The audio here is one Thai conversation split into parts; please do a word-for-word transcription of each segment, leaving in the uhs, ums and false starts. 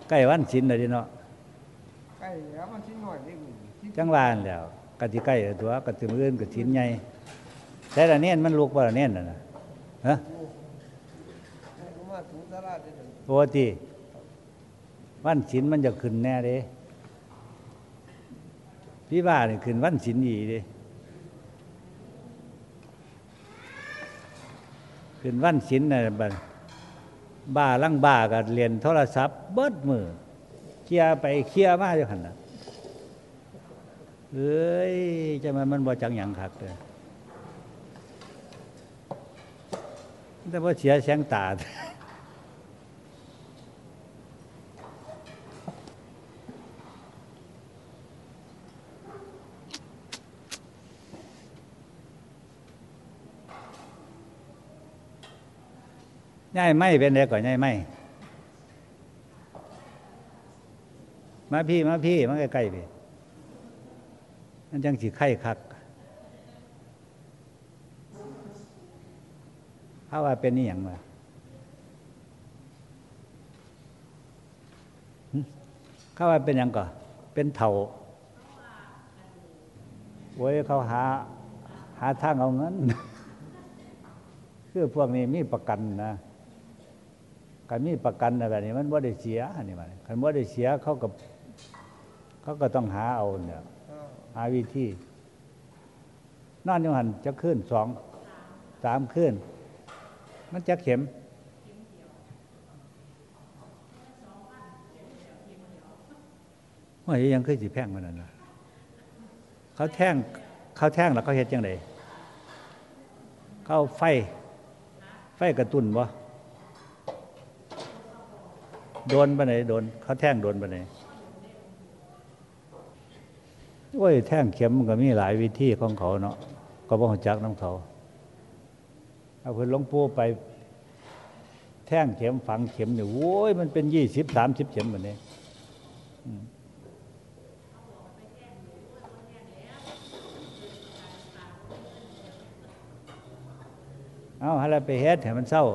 ใกล้วันศีลแล้วดิเนาะใกล้แล้วมันชิ้นหน่อยได้จังหวะนั่นแล้วก็สิใกล้ตัวก็สิมื้ออื่นก็ศีลใหญ่แต่ละเน้นมันลูกบ่ละเน้นน่ะนะฮะปกติวันศีลมันจะขึ้นแน่เด้พี่ว่านี่ขึ้นวันศีลอีเด้ขึ้นวันศีลน่ะบัดบ้าลังบ้าก็เรียนโทรศัพท์เบิดมื้อเคลียร์ไปเคลียร์มาอยู่หั่นน่ะเอ้ยจะมันมันบ่จังหยังคักเด้อแต่บ่เสียแสงตาย่ายไม่เป็นไดก่อนย่ายไม่มาพี่มาพี่มาใกล้ๆพี่มันจังสิไข้คักถ้าว่าเป็นนี่หยังวะเขาว่าเป็นหยังก่อเป็นเฒ่าโว้ยเขาหาหาทางเอาเงินคือพวกนี้มีประกันนะการมีประกันอะไรนี่มันบ่ได้เสียอันนี้มันคันบ่ได้เสียเขาก็เขาก็ต้องหาเอาเนี่ยหาวิธีนอนอยู่หั่นจะขึ้นสองสามขึ้นมันจะเข็มว่ายังคือสิแพงกว่านั้นนะเขาแท่งเขาแท่งแล้วเขาเฮ็ดจังได๋เขาไฟไฟกระตุ้นบ่โดนปานไหนโดนเขาแท่งโดนปานไหนโอ้ยแท่งเข็มมันก็มีหลายวิธีของเขาเนาะก็บ่รู้จักนำเขาเอาเพิ่นหลวงปู่ไปแท่งเข็มฝังเข็มนี่โอ้ยมันเป็นยี่สิบ สามสิบเข็มบัดนี้อืมเอาหาแล้วไปเฮ็ดให้มันเศร้า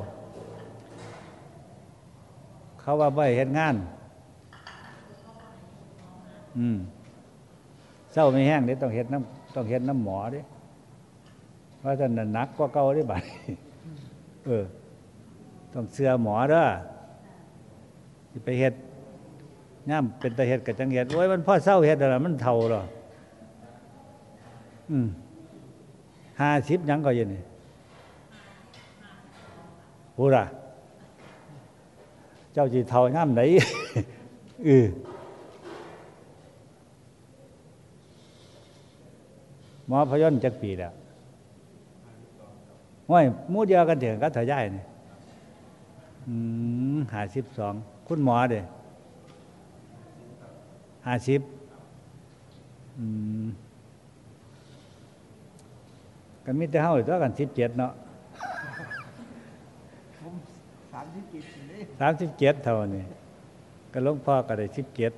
เขาว่าบ่ให้เฮ็ดงานอืมเศร้าไม่แห้งเด้ต้องเฮ็ดน้ำต้องเฮ็ดน้ำหมอเด้ว่าท่านน่ะหนักกว่าเก่าเด้บัดเออต้องเชื่อหมอเด้อสิไปเฮ็ดยามเป็นตาเฮ็ดก็จังเฮ็ดโอ้ยมันพอเศร้าเฮ็ดแล้วล่ะมันเฒ่าแล้วอืมห้าสิบหยังก็อยู่นี่โหล่ะเจ้าสิเฒ่ายามไหนเออหมอพยนต์จักปีแล้วโอ้ยหมู่เดียวกันเถิงกับเฒ่าย่ายนี่อืมห้าสิบสองคุณหมอเด้ห้าสิบอืมก็มีแต่เฮาตัวกันสิบเจ็ดเนาะผมสามสิบเจ็ดนี่สามสิบเจ็ดเท่านี้ก็หลวงพ่อก็ได้สิบเจ็ด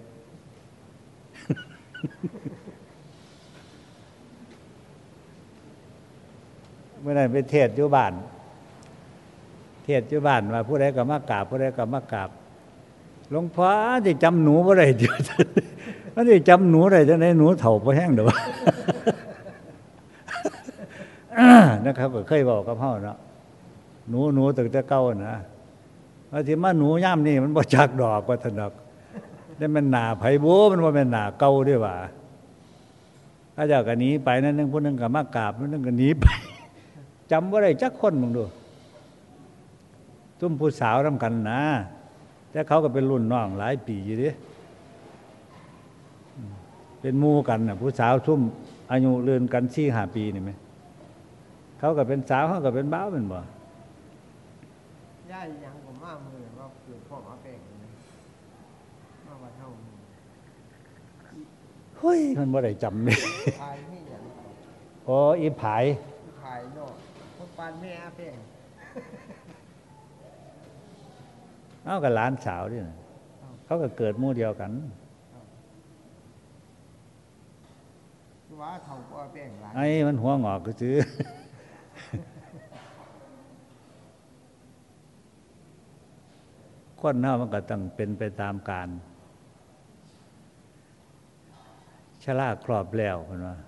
เมื่อนั้นไปเทศน์อยู่บ้านเทศน์อยู่บ้านว่าผู้ใดก็มากราบผู้ใดก็มากราบหลวงพ่อสิจำหนูบ่ได้เดี๋ยวมันสิจำหนูได้จังได๋หนูเฒ่าบ่แห้งดอกนะครับเคยบอกกับเฮาเนาะหนูหนูตั้งแต่เก่านะว่าสิมาหนูย่ามนี่มันบ่จักดอกว่าซั่นดอกได้มันหน้าไผบ่มันบ่แม่นหน้าเก่าเด้ว่าพระเจ้าก็หนีไปนั่นนึงผู้นึงก็มากราบนั่นนึงก็หนีไปจำบ่ได้จักคนมึงดูซุ่มผู้สาวนำกันนะแต่เขาก็เป็นรุ่นน้องหลายปีอยู่เด้เป็นหมู่กันน่ะผู้สาวซุ่มอายุเลื่อนกัน สี่ห้า ปีนี่มั้ยเขาก็เป็นสาวเขาก็เป็นบ่าวแม่นบ่ย่ายยังผมมามื้อว่าเกิดพ่อมาแป้งมาว่าเฮาเฮ้ยมันบ่ได้จำนี่ภายมีหยังอ๋ออีผายภายเนาะคนปานแม่อาแป้งเอ้าก็หลานสาวนี่น่ะเขาก็เกิดหมู่เดียวกันว่าเฒ่ากว่าแป้งหลายไอ้มันหัวงอกซื่อคคนเฮามันก็ต้องเป็นไปตามกาลชราครอบแล้วเพิ่นว่า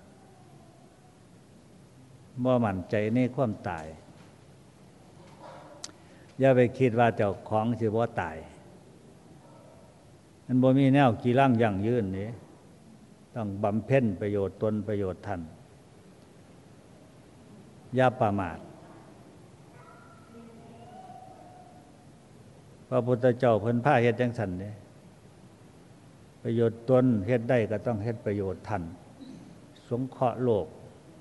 บ่มั่นใจในความตายอย่าไปคิดว่าเจ้าของสิบ่ตายมันบ่มีแนวกีรังยั่งยืนนี่ต้องบำเพ็ญประโยชน์ตนประโยชน์ท่านอย่าประมาทพระพุทธเจ้าเพิ่นพาเฮ็ดจังซั่นเด้ประโยชน์ตนเฮ็ดได้ก็ต้องเฮ็ดประโยชน์ท่านสงเคราะห์โลก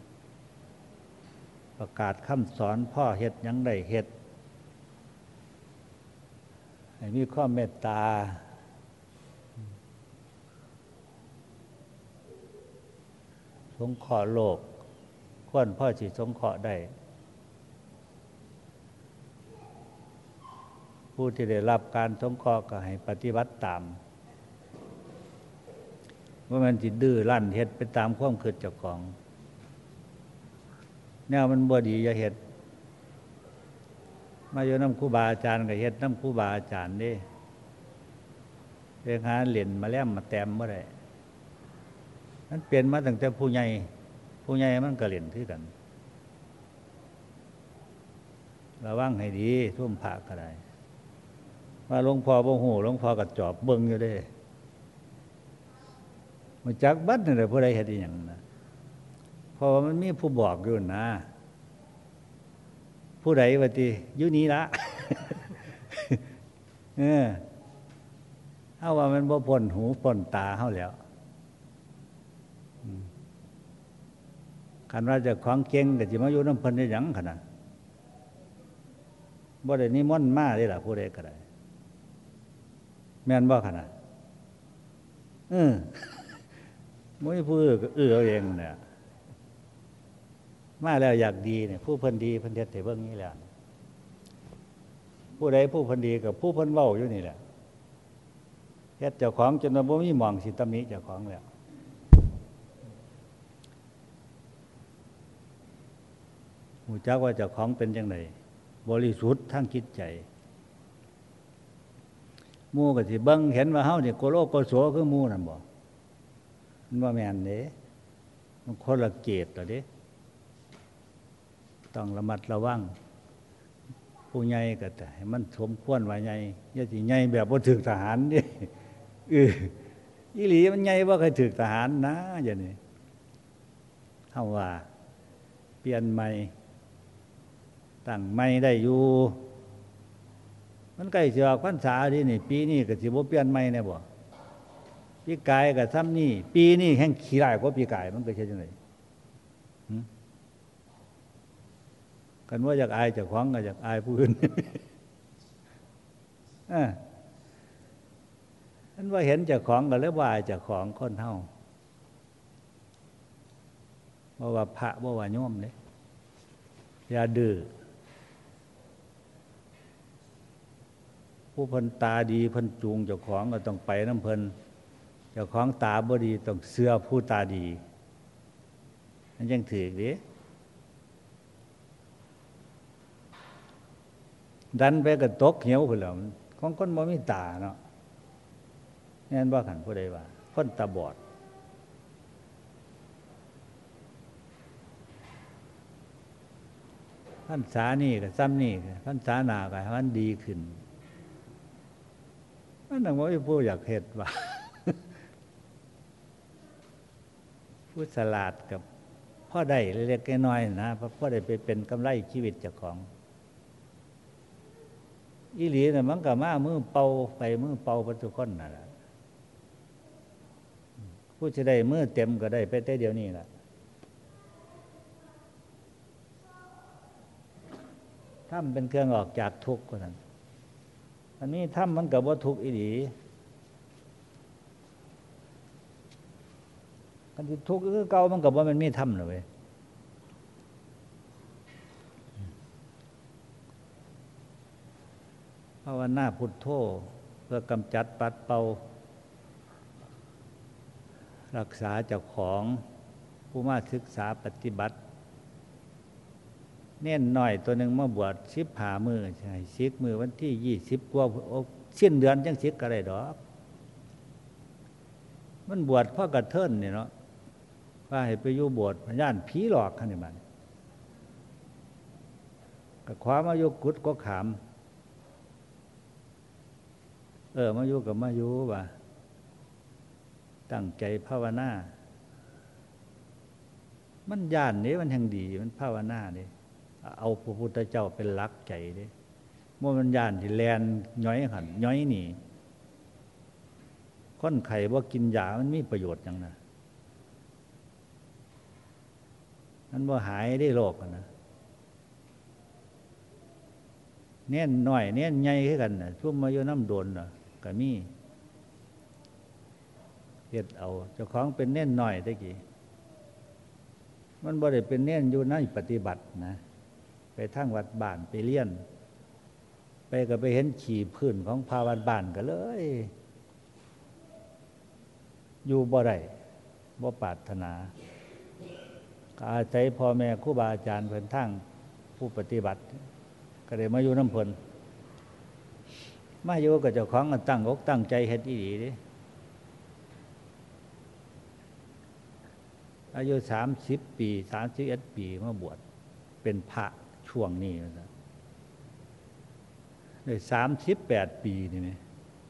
ประกาศคำสอนพ่อเฮ็ดหยังได้เฮ็ดให้มีความเมตตาสงเคราะห์โลกควรพ่อสิสงเคราะห์ได้ผู้ที่ได้รับการสงเคราะห์ก็ให้ปฏิบัติตามว่ามันสิดื้อรั้นเฮ็ดไปตามความคิดเจ้าของแนวมันบ่ดีอย่าเฮ็ดมาอยู่นำครูบาอาจารย์ก็เฮ็ดนำครูบาอาจารย์เด้เรื่องหาเล่นมาแล้มมาแต้มบ่ได้มันเปลี่ยนมาตั้งแต่ผู้ใหญ่ผู้ใหญ่มันก็เล่นคือกันระวังให้ดีทุ่มพระก็ได้ว่าหลวงพ่อบ่ฮู้หลวงพ่อก็จอบเบิ่งอยู่เด้มาจักบัดนั่นแหละผู้ใดเฮ็ดอีหยังนะเพราะว่ามันมีผู้บอกอยู่นะผู้ใดว่าติอยู่นี้ละเออเฮาว่ามันบ่พ้นหูพ้นตาเฮาแล้วคันว่าเจ้าของเก่งก็สิมาอยู่นำเพิ่นได้หยังคั่นน่ะบ่ได้นิมนต์มาเด้ล่ะผู้ใดก็ได้แม่นบ่คั่นน่ะเออบ่มีผู้อื่นก็เอื้อเอาเองเนี่ยมาแล้วอยากดีเนี่ยผู้เพิ่นดีเพิ่นเฮ็ดให้เบิ่งนี่แหละผู้ใดผู้เพิ่นดีกับผู้เพิ่นเว้าอยู่นี่แหละเฮ็ดเจ้าของจนว่าบ่มีหม่องสิตำหนิเจ้าของแล้วฮู้จักว่าเจ้าของเป็นจังได๋บริสุทธิ์ทางจิตใจหมู่ก็สิเบิ่งเห็นว่าเฮานี่โกโลโกโสคือหมู่นั่นบ่มันบ่แม่นเด้มันคนละเกตล่ะเด้ต้องระมัดระวังผู้ใหญ่ก็แต่ให้มันสมควรว่าใหญ่อย่าสิใหญ่แบบบ่ถึกทหารนี่เอออีหลีมันใหญ่บ่เคยถึกทหารนะอย่างนี้เฮาว่าเปลี่ยนใหม่ตั้งใหม่ได้อยู่มันใกล้สิออกพรรษาดินี่ปีนี้ก็สิบ่เปลี่ยนใหม่แน่บ่ปีกายก็ซ้ำนี่ปีนี้แห่งขี้ร้ายกว่าปีกายมันก็เฮ็ดจังได๋หึกันว่าอยากอายเจ้าของก็อยากอายผู้อื่นเอออันว่าเห็นเจ้าของก็เลยว่าอายเจ้าของคนเฮาบ่ว่าพระบ่ว่าโยมเด้อย่าดื้อผู้เพิ่นตาดีเพิ่นจูงเจ้าของก็ต้องไปนำเพิ่นเจ้าของตาบ่ดีต้องเชื่อผู้ตาดีมันจังถูกเด้ดันไปก็ตกเหวพุ่นแล้วของคนบ่มีตาเนาะแม่นบ่คั่นผู้ใดว่าคนตาบอดพรรษานี่ก็ซ้ำนี่พรรษาหน้าก็ให้มันดีขึ้นมันน่ะบ่มีผู้อยากเฮ็ดว่าผู้ฉลาดกับพอได้เล็กๆน้อยๆนะพอได้ไปเป็นกำไรชีวิตเจ้าของอีหลีน่ะมันก็มามือเป่าไปมือเป่าไปทุกคนน่ะล่ะผู้สิได้มือเต็มก็ได้ไปแต่เดี๋ยวนี้ล่ะธรรมเป็นเครื่องออกจากทุกข์ว่าซั่นอันนี้ธรรมมันก็บ่ทุกข์อีหลีคันสิทุกข์คือเก่ามันก็บ่แม่นมีธรรมน่ะเว้ยภาวนาพุทโธเพื่อกำจัดปัดเป่ารักษาเจ้าของผู้มาศึกษาปฏิบัติเน้นหน่อยตัวหนึ่งมาบวชสิบห้ามื้อใช่สิบมื้อวันที่ยี่สิบกว่าสิ้นเดือนจังสิก็ได้ดอกมันบวชพ่อกระเทินนี่เนาะว่าให้ไปอยู่บวชพญานผีหลอกคันนี่มันก็ขวามาอยู่กุดก็ขามเออมาอยู่กับมาอยู่ว่าตั้งใจภาวนามันย่านนี้มันแห่งดีมันภาวนานี่เอาพระพุทธเจ้าเป็นหลักใจเด้บ่มันย่านที่แลนย้อยหันย้อยหนีคนไข้บ่กินยามันมีประโยชน์หยังนะมันบ่หายได้โรคนะเน้นน้อยเน้นใหญ่คือกันน่ะซุ่มมาอยู่น้ำโดนน่ะก็มีเฮ็ดเอาเจ้าของเป็นเน้นน้อยตะกี้มันบ่ได้เป็นเน้นอยู่ในปฏิบัตินะไปทางวัดบ้านไปเรียนไปก็ไปเห็นขี่พื้นของพาวัดบ้านก็เลยอยู่บ่ได้บ่ปรารถนาก็อาศัยพ่อแม่ครูบาอาจารย์เพิ่นทางผู้ปฏิบัติก็ได้มาอยู่น้ำเพิ่นมาอยู่กับเจ้าของก็ตั้งอกตั้งใจเฮ็ดอีหลีเด้อายุสามสิบปีสามสิบเอ็ดปีมาบวชเป็นพระช่วงนี้นะได้สามสิบแปดปีนี่มั้ย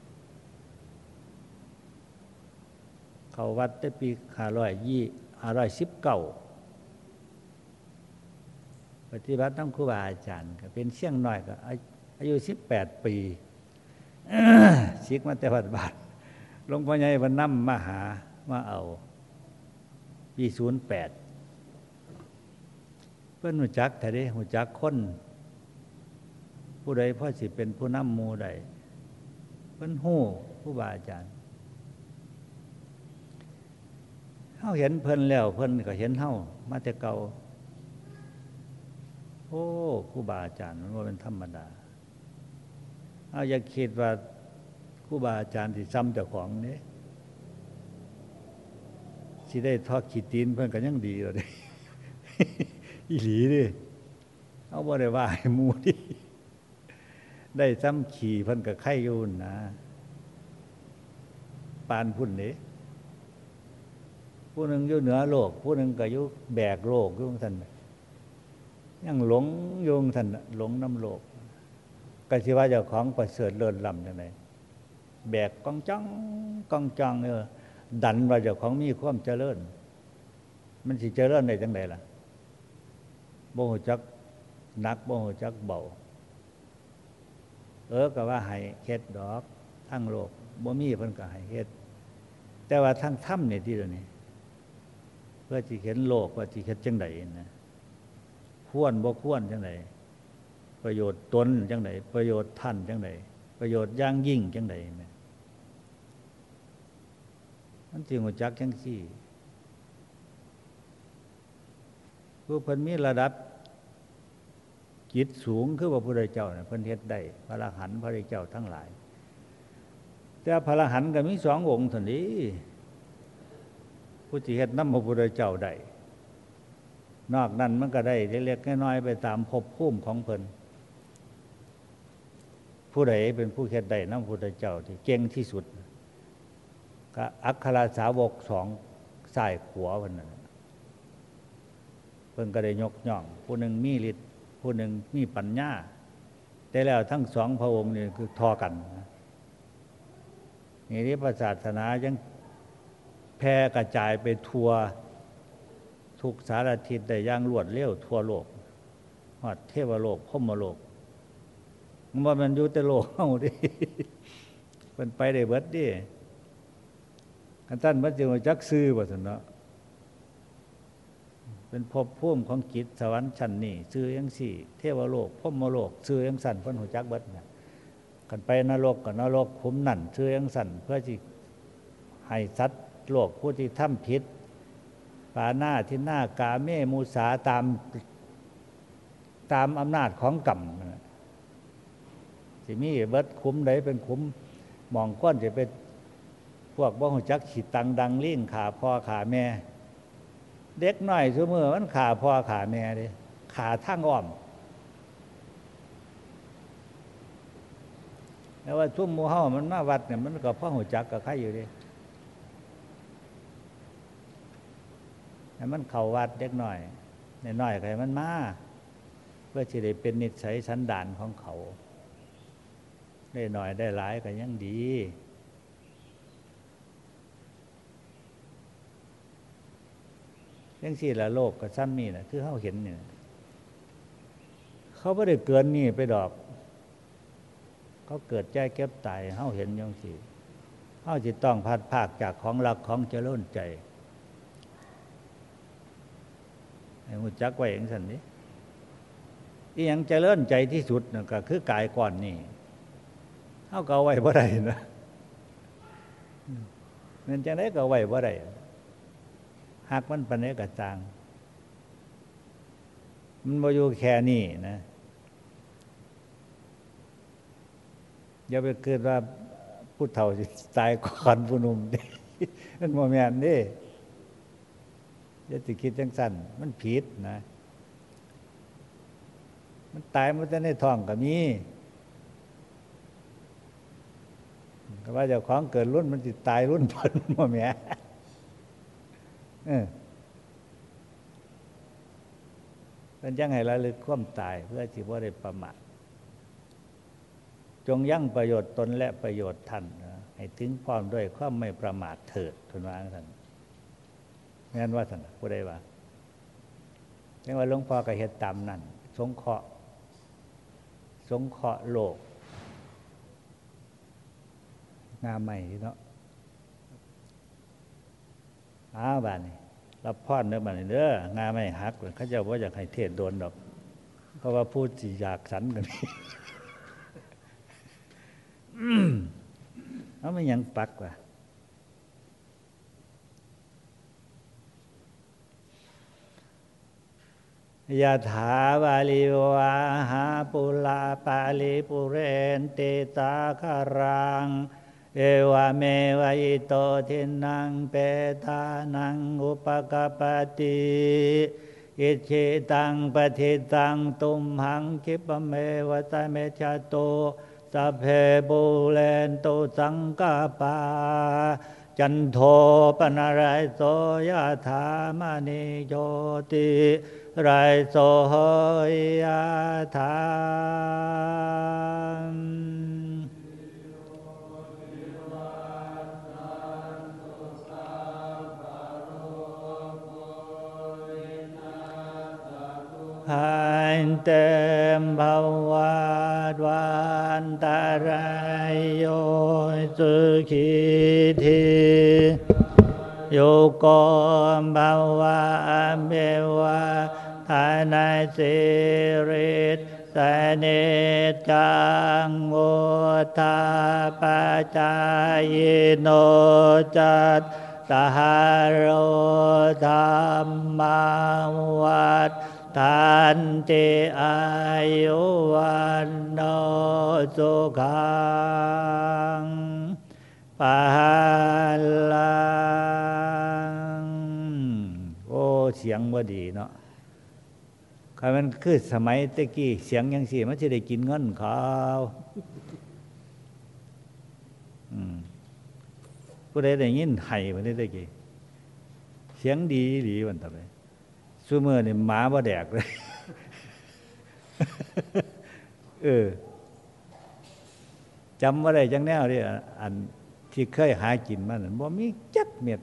เข้าวัดได้ปีห้าร้อยยี่ห้าร้อยสิบเก้าปฏิบัตินำครูบาอาจารย์ก็เป็นเสี่ยงน้อยก็อายุสิบแปดปีศิกมาแต่วัดบ้านหลวงพ่อใหญ่เพิ่นนำมาหามาเอาปีศูนย์แปดเพิ่นรู้จักแต่เด้รู้จักคนผู้ใดพอสิเป็นผู้นำหมู่ใดเพิ่นฮู้ครูบาอาจารย์เฮาเห็นเพิ่นแล้วเพิ่นก็เห็นเฮามาแต่เก่าโอ้ครูบาอาจารย์มันบ่เป็นธรรมดาเอาอย่าคิดว่าครูบาอาจารย์สิซ้ำเจ้าของเด้สิได้ทอดขี้ตีนเพิ่นก็ยังดีแล้วเด้ อีหลีเด้เอาบ่ได้ว่าให้หมู่ดิได้ซ้ำขี่เพิ่นก็ไข่อยู่นะปานพุ่นเด้ผู้หนึ่งอยู่เหนือโลกผู้หนึ่งก็อยู่แบกโลกอยู่ซั่นยังหลงอยู่ซั่นหลงน้ำโลกก็สิว่าเจ้าของประเสริฐเลิศล้ำจังได๋แบกกองจ้องกองจ้องเออดันว่าเจ้าของมีความเจริญมันสิเจริญได้จังได๋ล่ะบ่ฮู้จักหนักบ่ฮู้จักเบาเออก็ว่าให้เฮ็ดดอกทั้งโลกบ่มีเพิ่นก็ให้เฮ็ดแต่ว่าทั้งธรรมนี่ที่เดี๋ยวนี้เพื่อสิเห็นโลกว่าสิเฮ็ดจังได๋นะควรบ่ควรจังได๋ประโยชน์ตนจังได๋ประโยชน์ท่านจังได๋ประโยชน์อย่างยิ่งจังได๋แม่มันสิรู้จักจังซี่ผู้เพิ่นมีระดับจิตสูงคือพระพุทธเจ้าน่ะเพิ่นเฮ็ดได้พระอรหันต์พระพุทธเจ้าทั้งหลายแต่พระอรหันต์ก็มีสององค์เท่านี้ผู้ที่เฮ็ดนำพระพุทธเจ้าได้นอกนั้นมันก็ได้เล็กๆน้อยๆไปตามภพภูมิของเพิ่นผู้ใดเป็นผู้เฮ็ดได้นำพระพุทธเจ้าที่เก่งที่สุดก็อัคครสาวกสองซ้ายขวาเพิ่นนั่นเพิ่นก็ได้ยกย่องผู้หนึ่งมีฤทธิ์ผู้หนึ่งมีปัญญาแต่แล้วทั้งสองพระองค์นี่คือทอกันนี่ที่ศาสนายังแพร่กระจายไปทั่วทุกสารทิศได้อย่างรวดเร็วทั่วโลกฮอดเทวโลกพรหมโลกมันบ่แม่นอยู่แต่โลกเฮาดิเพิ่นไปได้เบิดดิคันท่านบ่สิรู้จักชื่อบ่ซั่นเนาะเป็นภพภูมิของจิตสวรรค์ชั้นนี้ชื่อจังซี่เทวโลกพรหมโลกชื่อจังซั่นเพิ่นรู้จักเบิดน่ะคันไปนรกก็นรกขุมนั่นชื่อจังซั่นเพื่อสิให้สัตว์โลกผู้ที่ทำผิดปาหน้าที่หน้ากาเมมุสาตามตามอำนาจของกรรมสิมีเบิดขุมใดเป็นขุมหม่องก้อนสิเป็นพวกบ่ฮู้จักขี้ตังดังลิ่งขาพ่อขาแม่เด็กน้อยซุมื้อมันขาพ่อขาแม่เด้ขาทางอ้อมแต่ว่าทุ่มหมู่เฮามันมาวัดเนี่ยมันก็พ่อหูจักกับใครอยู่ดิให้มันเข้าวัดเล็กหน่อยน้อยๆใครมันมาเพื่อจะได้เป็นนิสัยสันดานของเขาได้หน่อยได้หลายก็ยังดียังสี่ละโลกกับซ้ำนี่แหละคือเขาเห็นเนี่ยเขาไม่ได้เกินนี่ไปดอกเขาเกิดใจเก็บตายเขาเห็นยังสี่เขาจะต้องพัดภาคจากของรักของเจริญใจให้หูจักไว้อย่างสันนี้อีหยังเจริญใจที่สุดนั่นก็คือกายก่อนนี่เขาก็เอาไว้บ่ได้นะนั่นจังได๋ก็เอาไว้บ่ได้หักมันปานใดก็จางมันบ่อยู่แค่นี้นะอย่าไปคิดว่าผู้เฒ่าสิตายก่อนผู้หนุ่มเด้มันบ่แม่นเด้อย่าสิคิดจังซั่นมันผิดนะมันตายมันจะในท้องก็มีก็ว่าเจ้าของเกิดรุ่นมันสิตายรุ่นเพิ่นบ่แม่เออเป็นจังให้ระลึกความตายเพื่อสิบ่ได้ประมาทจงยังประโยชน์ตนและประโยชน์ท่านให้ถึงพร้อมด้วยความไม่ประมาทเถิดเพิ่นว่าจังซั่นแม่นว่าซั่นผู้ใดว่าจังว่าหลวงพ่อก็เฮ็ดตามนั้นสงเคราะห์สงเคราะห์โลกงามใหม่เนาะอ้าวบ้านนี้รับพรเด้อบ้านนี้เด้องามไม่หักเขาเจ้าบ่อยากให้เทศโดนดอกเพราะว่าพูดสิอยากสันกันเอาไม่ยังปักว่ะยะถาวาลิวาหาปุลาปาลิปุเรนติตาคารังเอวะเมวะอิโตทินังเปตานังอุปกปติอิชิตังปฏิตังตุมหังคิปะเมวะตะเมชะโตสัพเพบุเรนตุสังกปาจันโทปนะไรโสยะถามณิโยติไรโสยะถาหันเต็มภาวะวันตรายโยสุขีทีโยโกมภาวะเมวะทานายสิริสสเนจังโอทาปจายโนจัตตหารโรธรรมวัฏฐานติอายุวันโนสุขังปะลังโอ้เสียงบ่ดีเนาะคันมันคือสมัยตะกี้เสียงจังซี่มันสิได้กินเงินเขาอืมผู้ใดได้ยินไห้บัดนี้ตะกี้เสียงดีดีวันต่อไปซุมื้อนี่หมาบ่แดกเลยเออจำบ่ได้จังแนวนี่อันที่เคยหากินมานั่นบ่มีจักเม็ด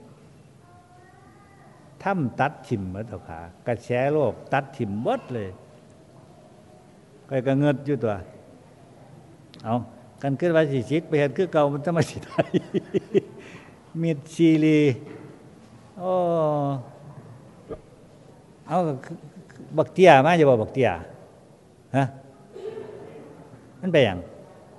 ถ้ำตัดถิ่มหมดเท่าขากระแสโลกตัดถิ่มหมดเลยใครก็เงิดอยู่ตัวเอากันขึ้นว่าสิชิกไปเฮ็ดคือเก่ามันจะมาสิได้มีดซีรีโอ้เอาบักเตี้ยมาจะบ่บักเตี้ยฮะมันไปหยัง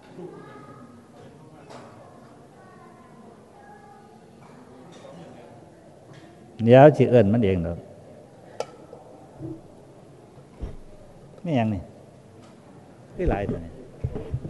เดี๋ยวสิเอิ้นมันเองดอกไม่หยังนี่คือหลายตัวนี่